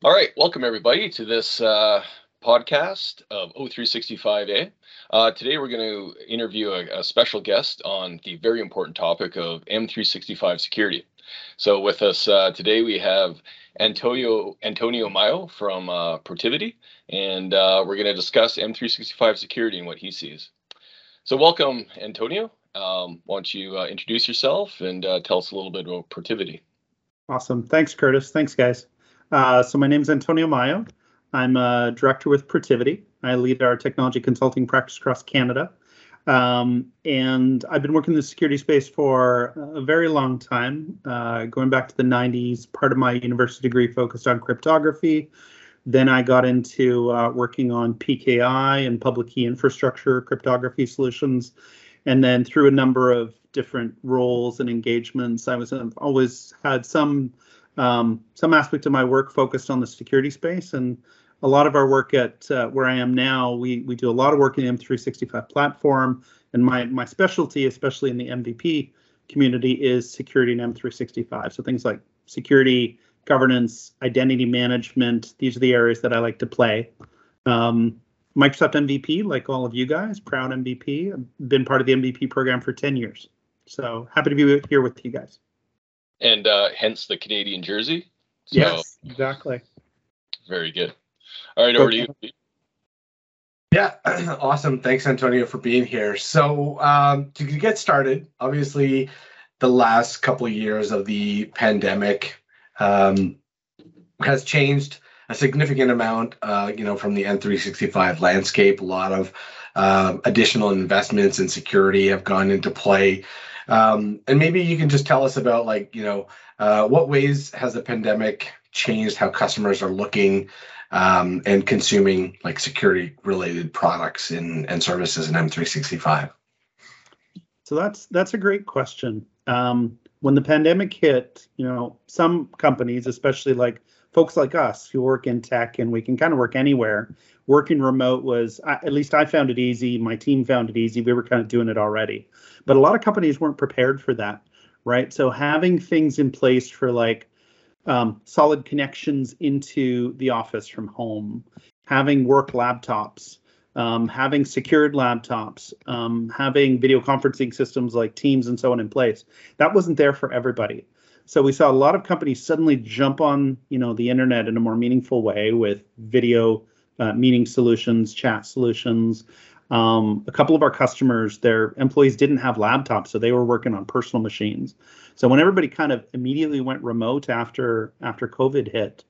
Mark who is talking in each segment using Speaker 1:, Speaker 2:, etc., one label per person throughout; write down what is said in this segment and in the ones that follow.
Speaker 1: All right, welcome everybody to this podcast of O365A. Today we're going to interview a special guest on the very important topic of M365 security. So with us today we have Antonio Mayo from Protiviti, and we're going to discuss M365 security and what he sees. So welcome, Antonio. Why don't you introduce yourself and tell us a little bit about Protiviti?
Speaker 2: Awesome. Thanks, Curtis. Thanks, guys. So my name is Antonio Mayo. I'm a director with Protiviti. I lead our technology consulting practice across Canada. And I've been working in the security space for a very long time, going back to the 90s. Part of my university degree focused on cryptography. Then I got into working on PKI and public key infrastructure cryptography solutions. And then through a number of different roles and engagements, I've always had some aspect of my work focused on the security space. And a lot of our work at where I am now, we do a lot of work in the M365 platform. And my specialty, especially in the MVP community, is security in M365. So things like security, governance, identity management, these are the areas that I like to play. Microsoft MVP, like all of you guys, proud MVP. I've been part of the MVP program for 10 years. So happy to be here with you guys.
Speaker 1: And hence the Canadian jersey. So,
Speaker 2: yes, exactly.
Speaker 1: Very good. All right, over to you.
Speaker 3: Yeah, awesome. Thanks, Antonio, for being here. So to get started, obviously, the last couple of years of the pandemic has changed a significant amount, from the M365 landscape. A lot of additional investments in security have gone into play. And maybe you can just tell us about, what ways has the pandemic changed how customers are looking and consuming security-related products and services in M365?
Speaker 2: So that's a great question. When the pandemic hit, some companies, especially like folks like us who work in tech and we can kind of work anywhere, working remote was, at least I found it easy. My team found it easy. We were kind of doing it already. But a lot of companies weren't prepared for that, right? So having things in place for solid connections into the office from home, having work laptops, having secured laptops, having video conferencing systems like Teams and so on in place, that wasn't there for everybody. So we saw a lot of companies suddenly jump on, the internet in a more meaningful way with video meeting solutions, chat solutions. A couple of our customers, their employees didn't have laptops, so they were working on personal machines. So when everybody kind of immediately went remote after COVID hit,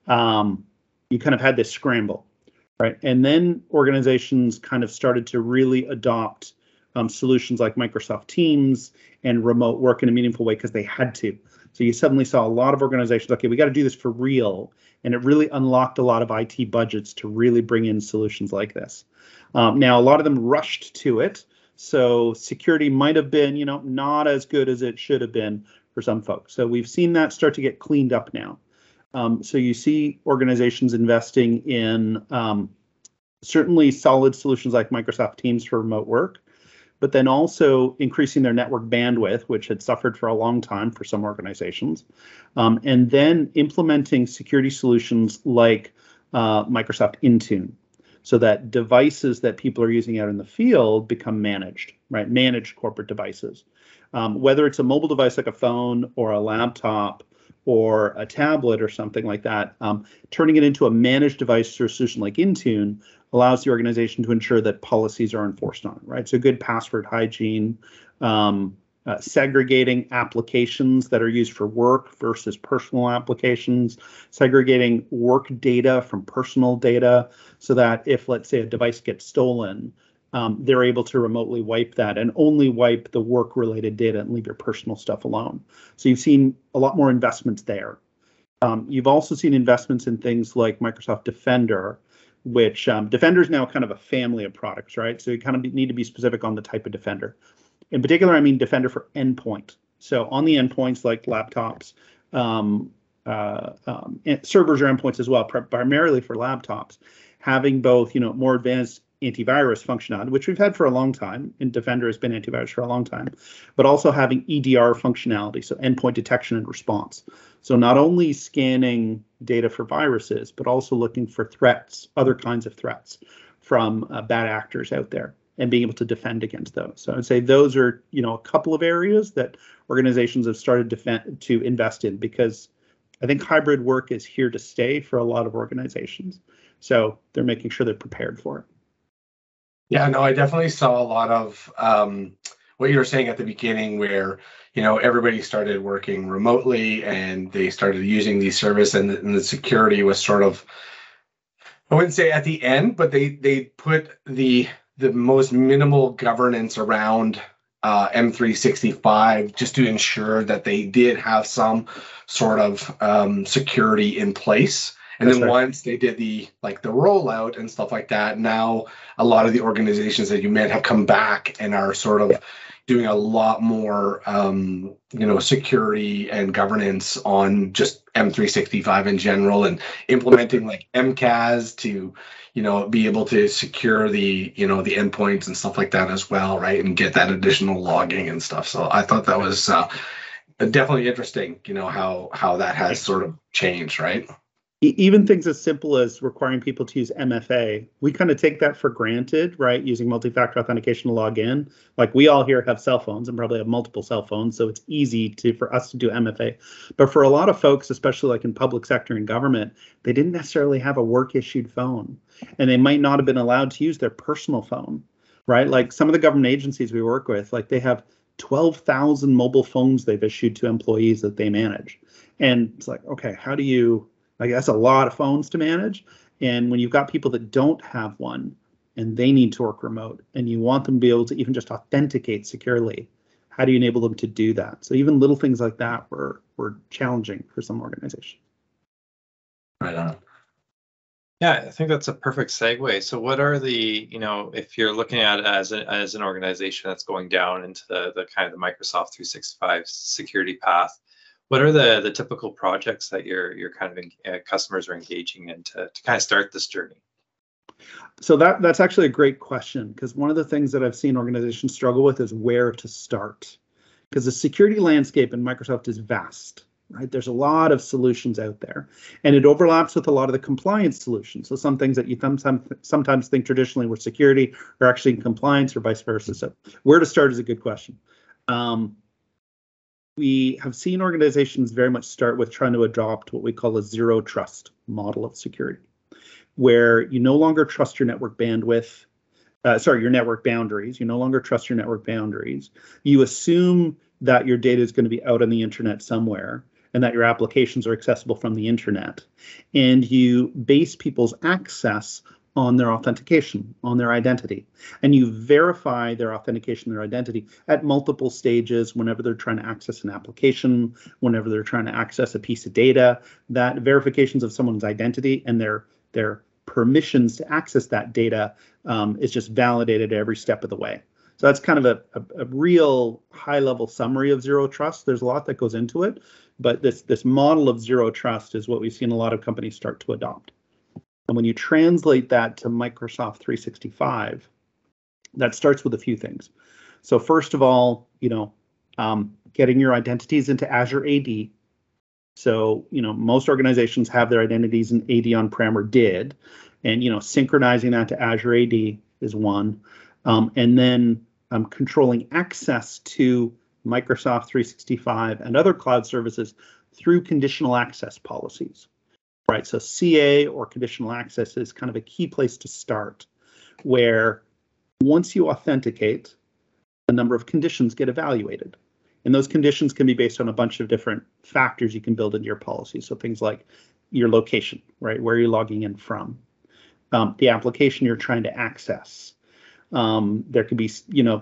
Speaker 2: you kind of had this scramble, right? And then organizations kind of started to really adopt solutions like Microsoft Teams and remote work in a meaningful way because they had to. So you suddenly saw a lot of organizations, okay, we got to do this for real. And it really unlocked a lot of IT budgets to really bring in solutions like this. Now, a lot of them rushed to it. So security might have been, not as good as it should have been for some folks. So we've seen that start to get cleaned up now. So you see organizations investing in certainly solid solutions like Microsoft Teams for remote work, but then also increasing their network bandwidth, which had suffered for a long time for some organizations, and then implementing security solutions like Microsoft Intune, so that devices that people are using out in the field become managed, right? Managed corporate devices. Whether it's a mobile device like a phone or a laptop or a tablet or something like that, turning it into a managed device through a solution like Intune allows the organization to ensure that policies are enforced on it, right? So good password hygiene, segregating applications that are used for work versus personal applications, segregating work data from personal data, so that if, let's say, a device gets stolen, they're able to remotely wipe that and only wipe the work-related data and leave your personal stuff alone. So you've seen a lot more investments there. You've also seen investments in things like Microsoft Defender, which Defender is now kind of a family of products, right? So you kind of need to be specific on the type of Defender. In particular, I mean Defender for endpoint. So on the endpoints like laptops, servers or endpoints as well, primarily for laptops, having both, more advanced antivirus functionality, which we've had for a long time, and Defender has been antivirus for a long time, but also having EDR functionality, so endpoint detection and response. So not only scanning data for viruses, but also looking for threats, other kinds of threats from bad actors out there, and being able to defend against those. So I'd say those are, a couple of areas that organizations have started to invest in, because I think hybrid work is here to stay for a lot of organizations. So they're making sure they're prepared for it.
Speaker 3: Yeah, no, I definitely saw a lot of what you were saying at the beginning, where everybody started working remotely and they started using these services, and the security was sort of, I wouldn't say at the end, but they put the most minimal governance around M365 just to ensure that they did have some sort of security in place. And then once they did the rollout and stuff like that, now a lot of the organizations that you met have come back and are sort of doing a lot more, security and governance on just M365 in general, and implementing like MCAS to, be able to secure the endpoints and stuff like that as well, right? And get that additional logging and stuff. So I thought that was definitely interesting, how that has sort of changed, right?
Speaker 2: Even things as simple as requiring people to use MFA, we kind of take that for granted, right? Using multi-factor authentication to log in. Like, we all here have cell phones and probably have multiple cell phones, so it's easy for us to do MFA. But for a lot of folks, especially like in public sector and government, they didn't necessarily have a work-issued phone, and they might not have been allowed to use their personal phone, right? Like some of the government agencies we work with, like they have 12,000 mobile phones they've issued to employees that they manage. And it's like, okay, how do you... Like, that's a lot of phones to manage. And when you've got people that don't have one and they need to work remote, and you want them to be able to even just authenticate securely, how do you enable them to do that? So even little things like that were challenging for some organizations.
Speaker 3: Right on.
Speaker 4: Yeah, I think that's a perfect segue. So what are the, if you're looking at it as an organization that's going down into the kind of the Microsoft 365 security path, what are the typical projects that your kind of customers are engaging in to kind of start this journey?
Speaker 2: So that's actually a great question, because one of the things that I've seen organizations struggle with is where to start, because the security landscape in Microsoft is vast, right? There's a lot of solutions out there, and it overlaps with a lot of the compliance solutions. So some things that you sometimes think traditionally were security are actually in compliance, or vice versa. So where to start is a good question. We have seen organizations very much start with trying to adopt what we call a zero trust model of security, where you no longer trust your network bandwidth, your network boundaries. You no longer trust your network boundaries. You assume that your data is going to be out on the internet somewhere, and that your applications are accessible from the internet. And you base people's access on their authentication, on their identity. And you verify their authentication, their identity at multiple stages whenever they're trying to access an application, whenever they're trying to access a piece of data. That verifications of someone's identity and their permissions to access that data is just validated every step of the way. So that's kind of a real high-level summary of zero trust. There's a lot that goes into it, but this model of zero trust is what we've seen a lot of companies start to adopt. And when you translate that to Microsoft 365, that starts with a few things. So first of all, getting your identities into Azure AD. So, most organizations have their identities in AD on-prem, or did, and, synchronizing that to Azure AD is one. And then controlling access to Microsoft 365 and other cloud services through conditional access policies. Right, so CA, or conditional access, is kind of a key place to start, where once you authenticate, a number of conditions get evaluated. And those conditions can be based on a bunch of different factors you can build into your policy. So things like your location, right, where you're logging in from, the application you're trying to access. There could be,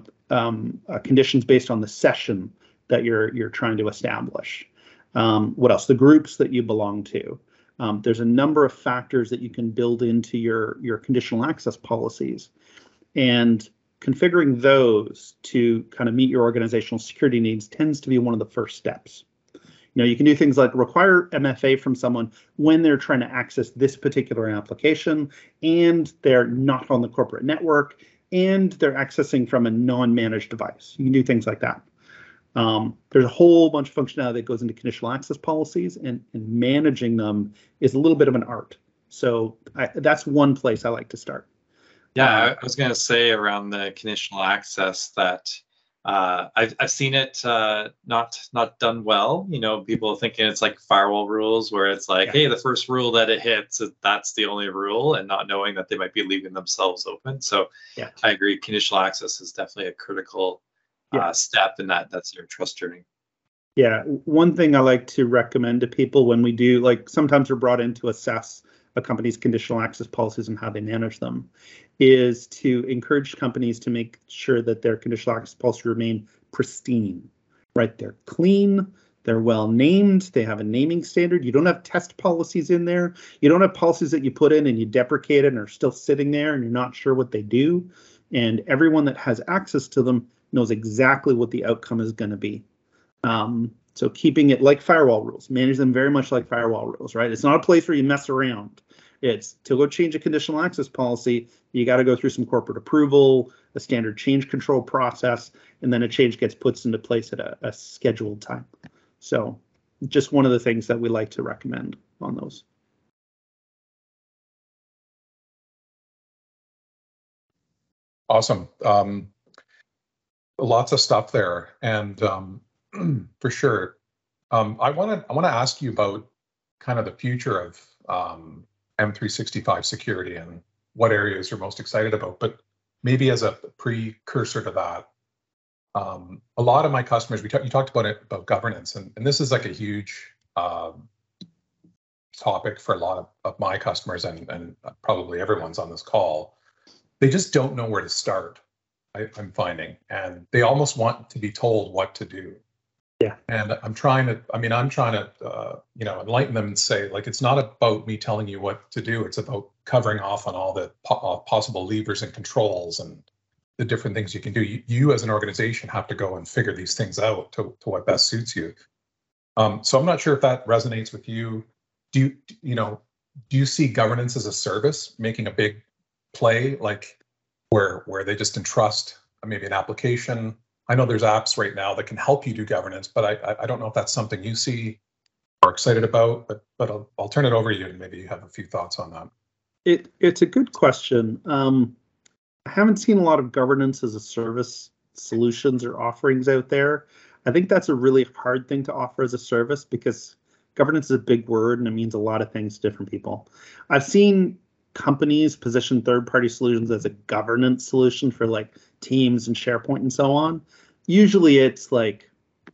Speaker 2: conditions based on the session that you're trying to establish. What else? The groups that you belong to. There's a number of factors that you can build into your conditional access policies, and configuring those to kind of meet your organizational security needs tends to be one of the first steps. You can do things like require MFA from someone when they're trying to access this particular application and they're not on the corporate network and they're accessing from a non-managed device. You can do things like that. There's a whole bunch of functionality that goes into conditional access policies, and managing them is a little bit of an art. So that's one place I like to start.
Speaker 4: Yeah, I was going to say around the conditional access that I've seen it not done well. People thinking it's like firewall rules where it's like, hey, the first rule that it hits, that's the only rule, and not knowing that they might be leaving themselves open. So I agree. Conditional access is definitely a critical step in that's their trust journey.
Speaker 2: Yeah, one thing I like to recommend to people when we do, like sometimes we're brought in to assess a company's conditional access policies and how they manage them, is to encourage companies to make sure that their conditional access policies remain pristine, right? They're clean, they're well named, they have a naming standard. You don't have test policies in there. You don't have policies that you put in and you deprecate it and are still sitting there and you're not sure what they do. And everyone that has access to them knows exactly what the outcome is going to be. So keeping it like firewall rules, manage them very much like firewall rules, right? It's not a place where you mess around. It's to go change a conditional access policy, you got to go through some corporate approval, a standard change control process, and then a change gets put into place at a scheduled time. So just one of the things that we like to recommend on those.
Speaker 5: Awesome. Lots of stuff there, and for sure. I want to ask you about kind of the future of M365 security and what areas you're most excited about. But maybe as a precursor to that, a lot of my customers, you talked about governance, and this is like a huge topic for a lot of my customers and probably everyone's on this call. They just don't know where to start. I'm finding, and they almost want to be told what to do.
Speaker 2: Yeah.
Speaker 5: And I'm trying to enlighten them and say, like, it's not about me telling you what to do. It's about covering off on all the possible levers and controls and the different things you can do. You as an organization have to go and figure these things out to what best suits you. So I'm not sure if that resonates with you. Do you see governance as a service making a big play, like where they just entrust maybe an application? I know there's apps right now that can help you do governance, but I don't know if that's something you see or excited about, but I'll turn it over to you and maybe you have a few thoughts on that.
Speaker 2: It's a good question. I haven't seen a lot of governance as a service solutions or offerings out there. I think that's a really hard thing to offer as a service because governance is a big word and it means a lot of things to different people. I've seen companies position third-party solutions as a governance solution for like Teams and SharePoint and so on. Usually it's like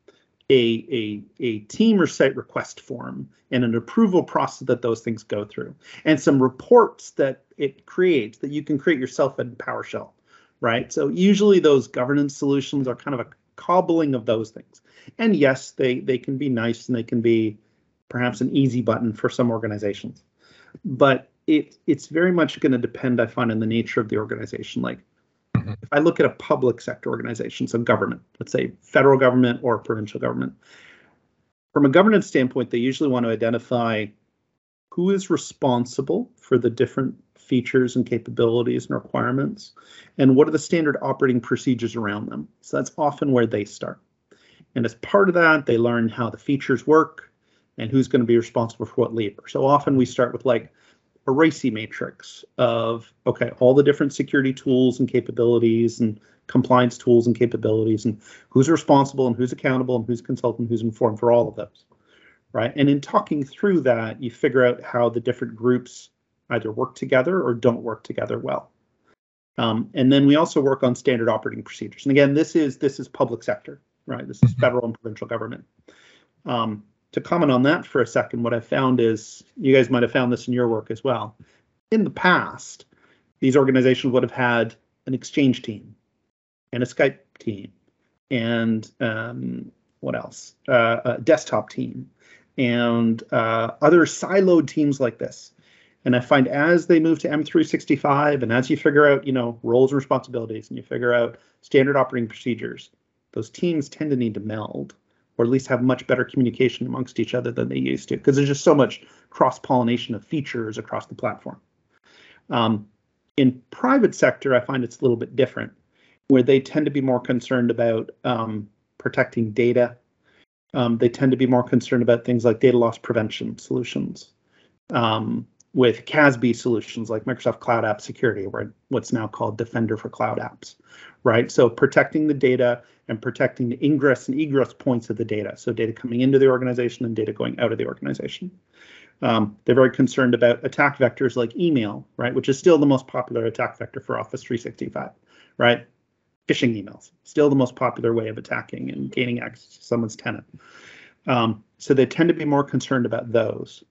Speaker 2: a team or site request form and an approval process that those things go through and some reports that it creates that you can create yourself in PowerShell, right? So usually those governance solutions are kind of a cobbling of those things. And yes, they can be nice and they can be perhaps an easy button for some organizations. But it's very much going to depend, I find, on the nature of the organization. Like if I look at a public sector organization, so government, let's say federal government or provincial government, from a governance standpoint, they usually want to identify who is responsible for the different features and capabilities and requirements, and what are the standard operating procedures around them. So that's often where they start. And as part of that, they learn how the features work and who's going to be responsible for what lever. So often we start with like a RACI matrix of, okay, all the different security tools and capabilities and compliance tools and capabilities and who's responsible and who's accountable and who's consultant, who's informed for all of those, right? And in talking through that, you figure out how the different groups either work together or don't work together well. And then we also work on standard operating procedures. And again, this is public sector, right? This is federal and provincial government. To comment on that for a second, what I found is, you guys might have found this in your work as well. In the past, these organizations would have had an Exchange team and a Skype team and what else? A desktop team and other siloed teams like this. And I find as they move to M365 and as you figure out, roles and responsibilities and you figure out standard operating procedures, those teams tend to need to meld, or at least have much better communication amongst each other than they used to, because there's just so much cross-pollination of features across the platform. In private sector, I find it's a little bit different, where they tend to be more concerned about protecting data. They tend to be more concerned about things like data loss prevention solutions, with CASB solutions like Microsoft Cloud App Security, or what's now called Defender for Cloud Apps, right? So protecting the data and protecting the ingress and egress points of the data. So data coming into the organization and data going out of the organization. They're very concerned about attack vectors like email, right? Which is still the most popular attack vector for Office 365, right? Phishing emails, still the most popular way of attacking and gaining access to someone's tenant. So they tend to be more concerned about those.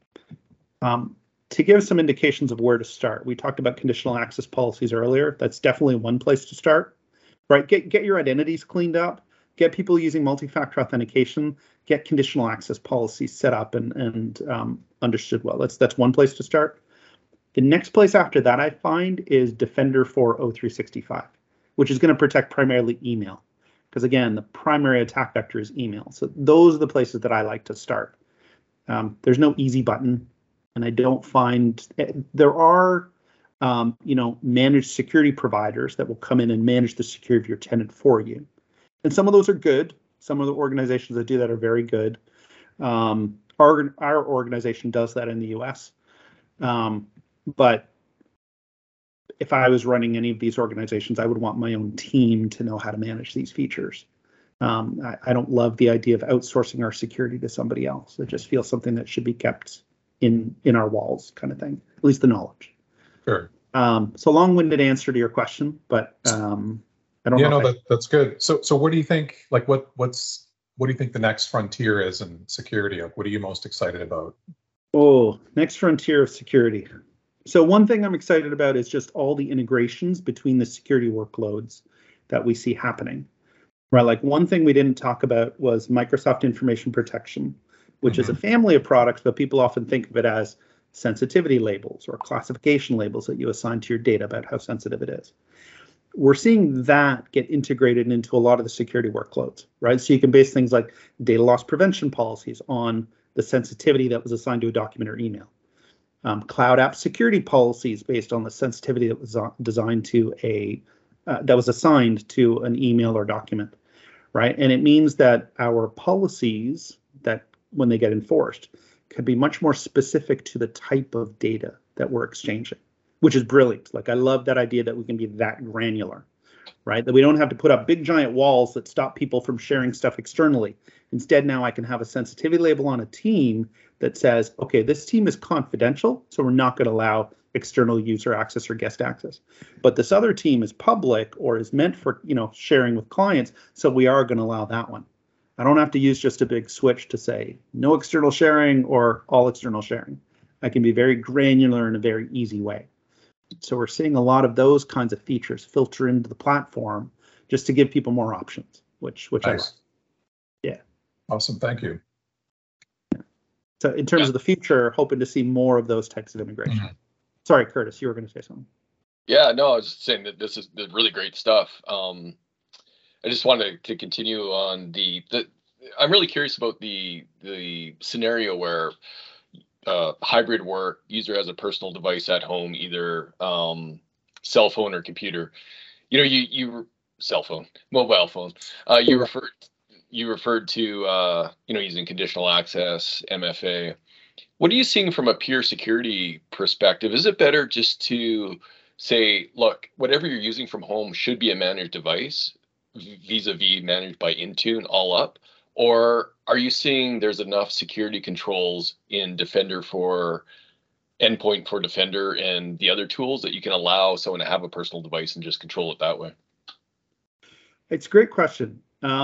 Speaker 2: To give some indications of where to start, we talked about conditional access policies earlier. That's definitely one place to start, right? Get your identities cleaned up, get people using multi-factor authentication, get conditional access policies set up and understood well. That's one place to start. The next place after that I find is Defender for O365, which is going to protect primarily email. Because again, the primary attack vector is email. So those are the places that I like to start. There's no easy button. And I don't find there are, managed security providers that will come in and manage the security of your tenant for you. And some of those are good. Some of the organizations that do that are very good. Our organization does that in the US. But if I was running any of these organizations, I would want my own team to know how to manage these features. I don't love the idea of outsourcing our security to somebody else. It just feels something that should be kept in our walls, kind of thing, at least the knowledge.
Speaker 5: Sure.
Speaker 2: So long-winded answer to your question, but I don't know.
Speaker 5: Yeah, no, that's good. So what do you think, like what do you think the next frontier is in security? Like, what are you most excited about?
Speaker 2: Oh, next frontier of security. So one thing I'm excited about is just all the integrations between the security workloads that we see happening. Right, like one thing we didn't talk about was Microsoft Information Protection, which is a family of products, but people often think of it as sensitivity labels or classification labels that you assign to your data about how sensitive it is. We're seeing that get integrated into a lot of the security workloads, right? So you can base things like data loss prevention policies on the sensitivity that was assigned to a document or email. Cloud app security policies based on the sensitivity that was designed to that was assigned to an email or document, right? And it means that our policies that when they get enforced could be much more specific to the type of data that we're exchanging, which is brilliant. Like, I love that idea that we can be that granular, right? That we don't have to put up big giant walls that stop people from sharing stuff externally. Instead, now I can have a sensitivity label on a team that says, okay, this team is confidential, so we're not going to allow external user access or guest access. But this other team is public or is meant for, sharing with clients, so we are going to allow that one. I don't have to use just a big switch to say no external sharing or all external sharing. I can be very granular in a very easy way. So we're seeing a lot of those kinds of features filter into the platform just to give people more options, which nice. I like. Yeah.
Speaker 5: Awesome. Thank you.
Speaker 2: So in terms of the future, hoping to see more of those types of integration. Mm-hmm. Sorry, Curtis, you were going to say something.
Speaker 1: Yeah, no, I was just saying that this is really great stuff. I just wanted to continue on I'm really curious about the scenario where hybrid work, user has a personal device at home, either cell phone or computer. You cell phone, mobile phone. You referred to using conditional access, MFA. What are you seeing from a pure security perspective? Is it better just to say, look, whatever you're using from home should be a managed device, vis-a-vis managed by Intune all up? Or are you seeing there's enough security controls in Defender for Endpoint for Defender and the other tools that you can allow someone to have a personal device and just control it that way?
Speaker 2: It's a great question.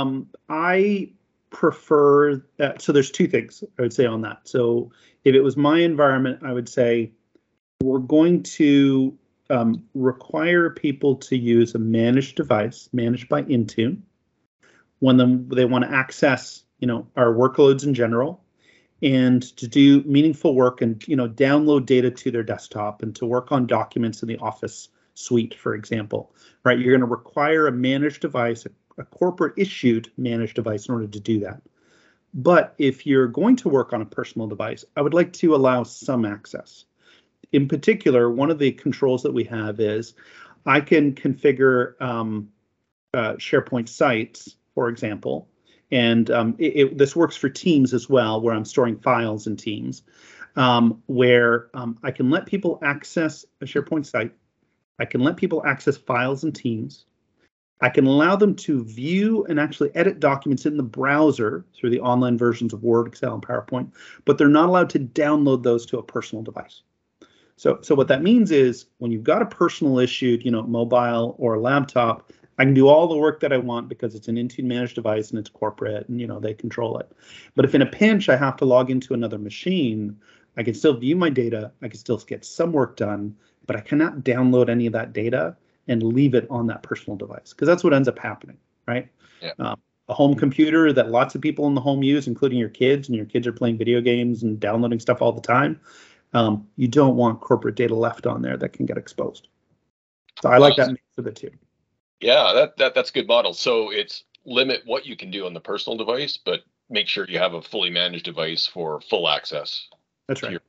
Speaker 2: I prefer that. So there's two things I would say on that. So if it was my environment, I would say we're going to require people to use a managed device managed by Intune when they want to access, our workloads in general, and to do meaningful work and, download data to their desktop and to work on documents in the Office suite, for example, right? You're going to require a managed device, a corporate issued managed device in order to do that. But if you're going to work on a personal device, I would like to allow some access. In particular, one of the controls that we have is I can configure SharePoint sites, for example, and this works for Teams as well, where I'm storing files in Teams, where I can let people access a SharePoint site. I can let people access files in Teams. I can allow them to view and actually edit documents in the browser through the online versions of Word, Excel, and PowerPoint, but they're not allowed to download those to a personal device. So what that means is when you've got a personal issued, mobile or a laptop, I can do all the work that I want because it's an Intune managed device and it's corporate and they control it. But if in a pinch I have to log into another machine, I can still view my data, I can still get some work done, but I cannot download any of that data and leave it on that personal device, because that's what ends up happening, right?
Speaker 1: Yeah.
Speaker 2: A home computer that lots of people in the home use, including your kids, and your kids are playing video games and downloading stuff all the time. You don't want corporate data left on there that can get exposed. So I like that mix of the two.
Speaker 1: Yeah, that's a good model. So it's limit what you can do on the personal device, but make sure you have a fully managed device for full access.
Speaker 2: That's right.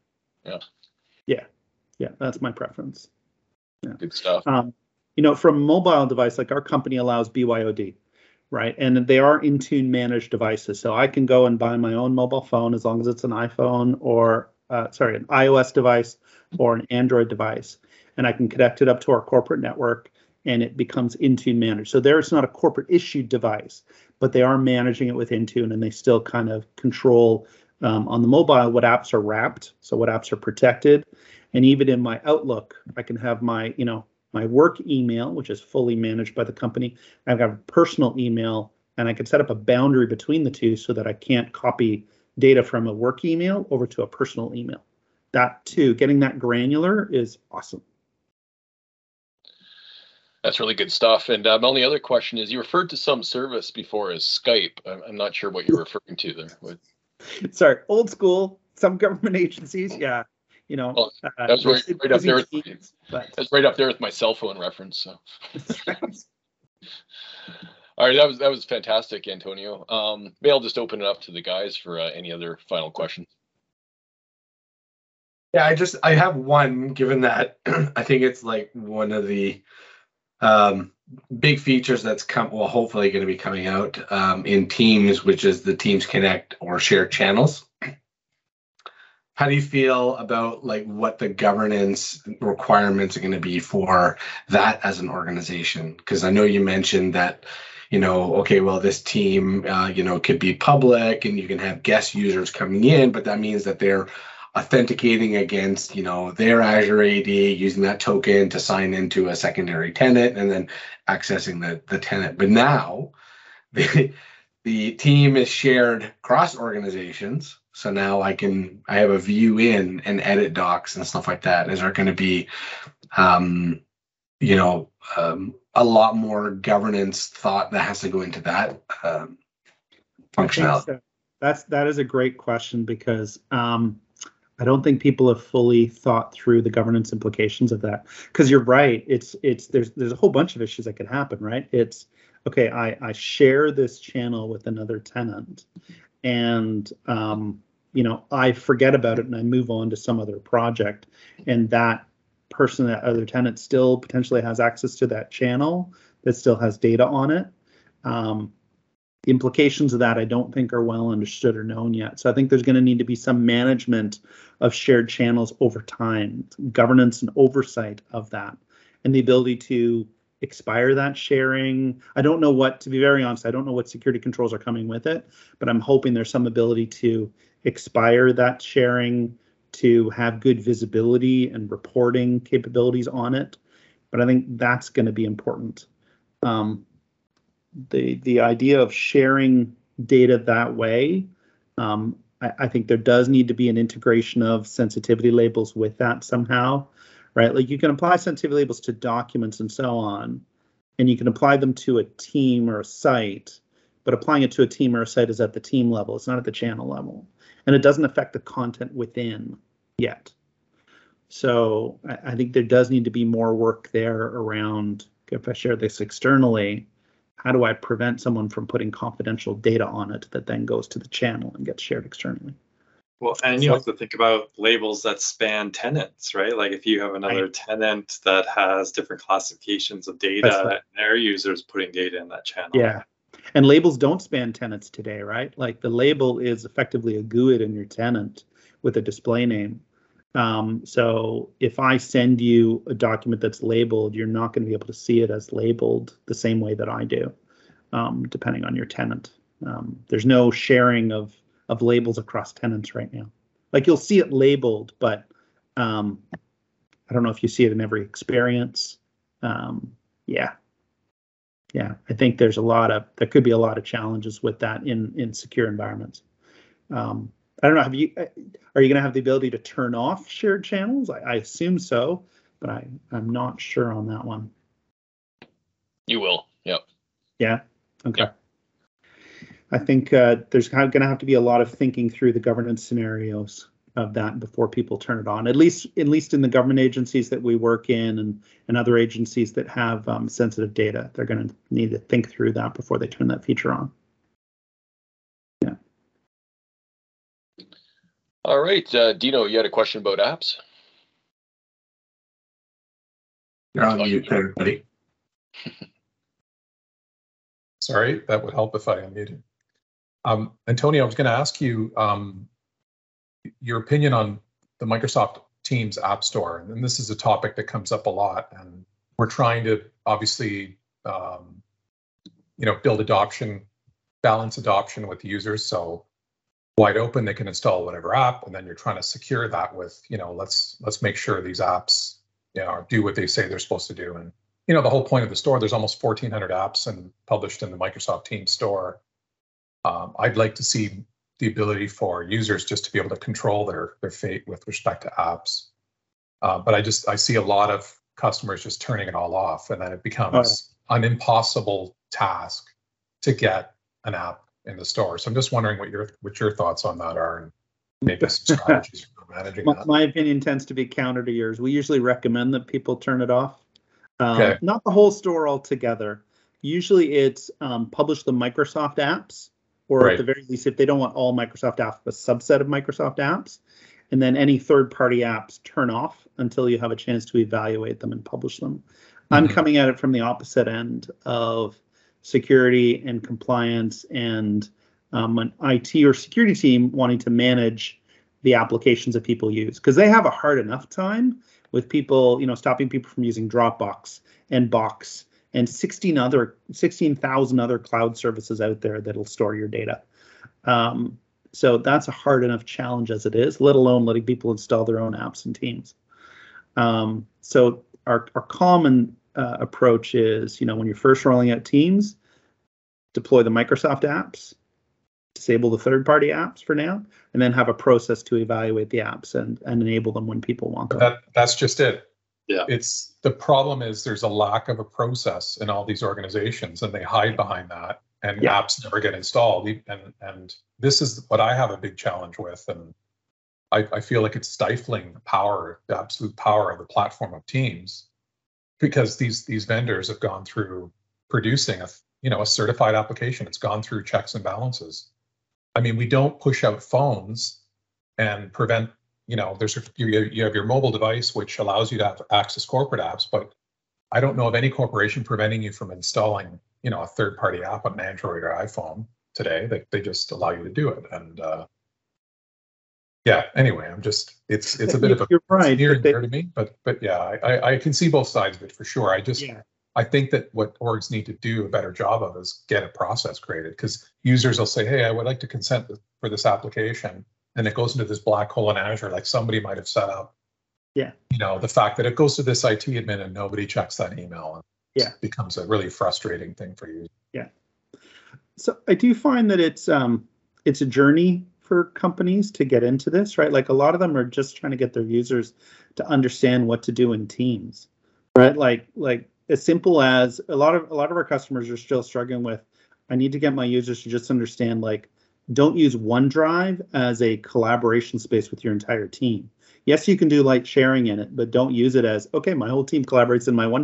Speaker 2: Yeah, that's my preference. Yeah.
Speaker 1: Good stuff.
Speaker 2: From a mobile device, like our company allows BYOD, right? And they are Intune managed devices. So I can go and buy my own mobile phone as long as it's an iPhone or, an iOS device or an Android device. And I can connect it up to our corporate network and it becomes Intune managed. So there it's not a corporate issued device, but they are managing it with Intune and they still kind of control on the mobile what apps are wrapped, so what apps are protected. And even in my Outlook, I can have my, my work email, which is fully managed by the company. I've got a personal email, and I can set up a boundary between the two so that I can't copy data from a work email over to a personal email. That too, getting that granular is awesome.
Speaker 1: That's really good stuff. And my only other question is, you referred to some service before as Skype. I'm not sure what you're referring to there.
Speaker 2: Sorry, old school, some government agencies, yeah.
Speaker 1: That's right up there. That's right up there with my cell phone reference. So. All right, that was fantastic, Antonio. Maybe I'll just open it up to the guys for any other final questions.
Speaker 3: Yeah, I have one, given that I think it's like one of the big features that's hopefully going to be coming out in Teams, which is the Teams Connect or shared channels. How do you feel about what the governance requirements are going to be for that as an organization? Because I know you mentioned that, this team, could be public and you can have guest users coming in, but that means that they're authenticating against, their Azure AD, using that token to sign into a secondary tenant and then accessing the tenant. But now the team is shared across organizations. So now I have a view in and edit docs and stuff like that. Is there going to be, a lot more governance thought that has to go into that functionality?
Speaker 2: That is a great question, because I don't think people have fully thought through the governance implications of that. Because you're right, there's a whole bunch of issues that could happen, right? It's okay, I share this channel with another tenant, and I forget about it and I move on to some other project, and that person, that other tenant, still potentially has access to that channel that still has data on it. The implications of that I don't think are well understood or known yet. So I think there's going to need to be some management of shared channels over time, governance and oversight of that, and the ability to expire that sharing. I don't know to be very honest, I don't know what security controls are coming with it, but I'm hoping there's some ability to expire that sharing, to have good visibility and reporting capabilities on it. But I think that's going to be important. The idea of sharing data that way, I think there does need to be an integration of sensitivity labels with that somehow, right? Like you can apply sensitivity labels to documents and so on, and you can apply them to a team or a site, but applying it to a team or a site is at the team level. It's not at the channel level, and it doesn't affect the content within yet. So I think there does need to be more work there around, if I share this externally, how do I prevent someone from putting confidential data on it that then goes to the channel and gets shared externally?
Speaker 4: Well, and you have to think about labels that span tenants, right? Like if you have another tenant that has different classifications of data, and their users putting data in that channel.
Speaker 2: Yeah. And labels don't span tenants today, right? Like the label is effectively a GUID in your tenant with a display name. So if I send you a document that's labeled, you're not going to be able to see it as labeled the same way that I do, depending on your tenant. There's no sharing of labels across tenants right now. Like you'll see it labeled, but I don't know if you see it in every experience. Yeah, I think there could be a lot of challenges with that in secure environments. I don't know. Are you going to have the ability to turn off shared channels? I assume so, but I'm not sure on that one.
Speaker 1: You will. Yep.
Speaker 2: Yeah. Okay. Yep. I think there's going to have to be a lot of thinking through the governance scenarios of that before people turn it on. At least in the government agencies that we work in and other agencies that have sensitive data, they're going to need to think through that before they turn that feature on. Yeah.
Speaker 1: All right, Dino, you had a question about apps?
Speaker 3: You're on mute there, buddy.
Speaker 5: Sorry, that would help if I unmuted. Antonio, I was going to ask you your opinion on the Microsoft Teams App Store, and this is a topic that comes up a lot, and we're trying to obviously, build adoption, balance adoption with users. So wide open, they can install whatever app, and then you're trying to secure that with, let's make sure these apps, do what they say they're supposed to do. And the whole point of the store, there's almost 1,400 apps and published in the Microsoft Teams store. I'd like to see the ability for users just to be able to control their fate with respect to apps. But I see a lot of customers just turning it all off, and then it becomes an impossible task to get an app in the store. So I'm just wondering what your thoughts on that are, and maybe some strategies for managing that.
Speaker 2: My opinion tends to be counter to yours. We usually recommend that people turn it off.
Speaker 5: Okay.
Speaker 2: Not the whole store altogether. Usually it's publish the Microsoft apps, or at the very least, if they don't want all Microsoft apps, a subset of Microsoft apps, and then any third-party apps turn off until you have a chance to evaluate them and publish them. Mm-hmm. I'm coming at it from the opposite end of security and compliance and an IT or security team wanting to manage the applications that people use, because they have a hard enough time with people, stopping people from using Dropbox and Box and 16,000 other cloud services out there that'll store your data. So that's a hard enough challenge as it is, let alone letting people install their own apps and teams. So our common approach is, when you're first rolling out Teams, deploy the Microsoft apps, disable the third-party apps for now, and then have a process to evaluate the apps and enable them when people want them.
Speaker 5: That's just it.
Speaker 4: Yeah.
Speaker 5: The problem is there's a lack of a process in all these organizations, and they hide behind that, and apps never get installed. And this is what I have a big challenge with, and I feel like it's stifling the absolute power of the platform of Teams, because these vendors have gone through producing a certified application. It's gone through checks and balances. I mean, we don't push out phones and prevent. You have your mobile device, which allows you to have access corporate apps, but I don't know of any corporation preventing you from installing, a third-party app on an Android or iPhone today. They just allow you to do it. And anyway, it's a bit of a
Speaker 2: you're right,
Speaker 5: near and dear to me, but yeah, I can see both sides of it for sure. I think that what orgs need to do a better job of is get a process created, because users will say, hey, I would like to consent for this application. And it goes into this black hole in Azure, like somebody might have set up.
Speaker 2: Yeah.
Speaker 5: The fact that it goes to this IT admin and nobody checks that email, and it becomes a really frustrating thing for you.
Speaker 2: Yeah. So I do find that it's a journey for companies to get into this, right? Like a lot of them are just trying to get their users to understand what to do in Teams, right? Like as simple as a lot of our customers are still struggling with, I need to get my users to just understand, don't use OneDrive as a collaboration space with your entire team. Yes, you can do light sharing in it, but don't use it as, okay, my whole team collaborates in my OneDrive.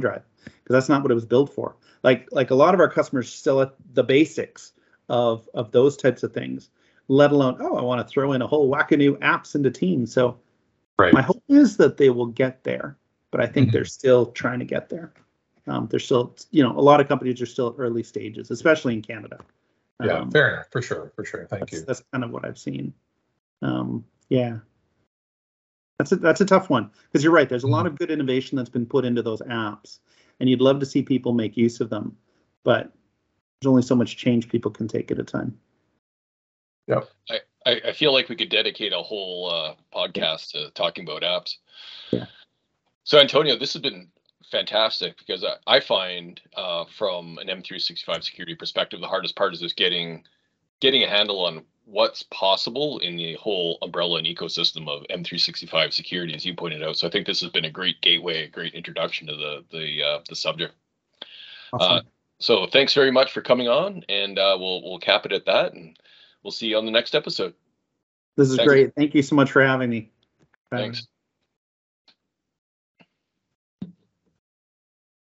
Speaker 2: because that's not what it was built for. Like a lot of our customers still at the basics of those types of things, let alone, I want to throw in a whole whack of new apps into Teams. So
Speaker 5: Right.
Speaker 2: my hope is that they will get there, but I think they're still trying to get there. They're still, a lot of companies are still at early stages, especially in Canada.
Speaker 5: Yeah, fair enough. For sure. Thank you.
Speaker 2: That's kind of what I've seen. Yeah. That's a tough one, because you're right. There's a lot of good innovation that's been put into those apps, and you'd love to see people make use of them, but there's only so much change people can take at a time.
Speaker 5: Yep.
Speaker 1: I feel like we could dedicate a whole podcast to talking about apps.
Speaker 2: Yeah.
Speaker 1: So Antonio, this has been fantastic, because I find from an M365 security perspective, the hardest part is just getting a handle on what's possible in the whole umbrella and ecosystem of M365 security, as you pointed out. So I think this has been a great gateway, a great introduction to the subject.
Speaker 2: Awesome.
Speaker 1: So thanks very much for coming on, and we'll cap it at that, and we'll see you on the next episode.
Speaker 2: This is great. Thank you so much for having me.
Speaker 1: Thanks.